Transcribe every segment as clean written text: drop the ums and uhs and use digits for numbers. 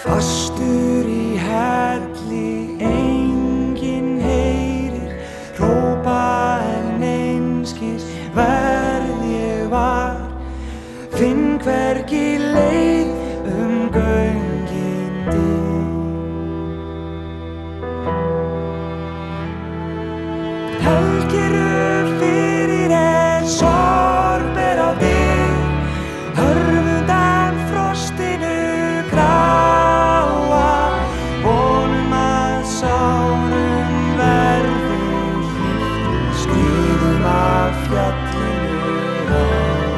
Fastur í helli, enginn heyrir, hrópa en einskis verð ég var, finn hvergi leið göngin þig. Helgiru fyrir sorg ber á þig, hörfundan frostinu gráa, vonum að sárum verði hlýtt, skriðum af fjallinu á.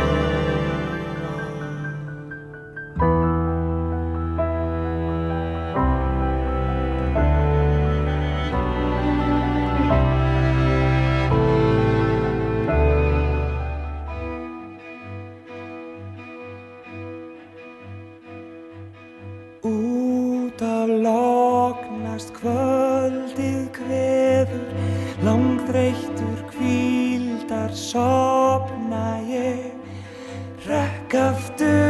Út af lognast kvöldið kveður, langþreyttur hvíldar sofna ég, rekk aftur